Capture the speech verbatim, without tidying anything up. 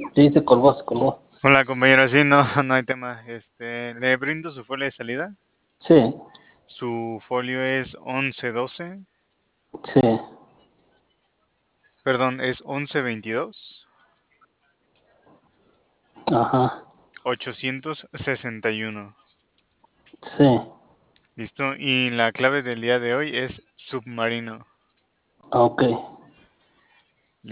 Sí, se colgó, se colgó. Hola compañero, sí, no, no hay tema. Este, le brindo su folio de salida. Sí, Su folio es once doce, sí, perdón, es once veintidós, ajá, ochocientos sesenta y uno. sí, ¿Listo? Y la clave del día de hoy es submarino. ok.